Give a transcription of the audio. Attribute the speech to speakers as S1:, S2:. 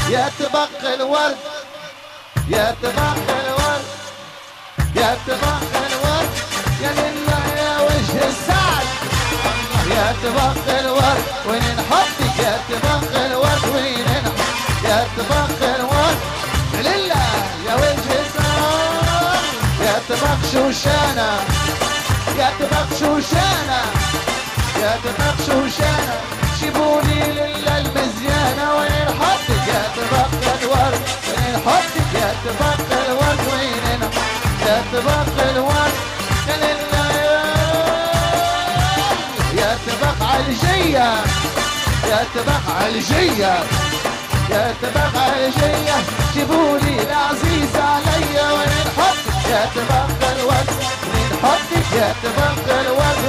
S1: يا تبقى الورد يا تبقى الورد يا تبقى الورد يا لله يا وجه السعد يا تبقى الورد وين نحطك يا تبقى الورد وين نحطك يا تبقى الورد لله يا وجه السعد يا تبقى شوشانة يا تبقى شوشانة يا تبقى شوشانة جيبولي لله المزيانة وين نحطك يا تبقى الورد وين نحطك يا تبقى الورد وين نحطك يا تبقى الورد يا لله يا تبقى علجية يا تبقى علجية يا تبقى علجية جيبولي العزيز عليا وين نحطك يا تبقى الورد وين نحطك يا تبقى الورد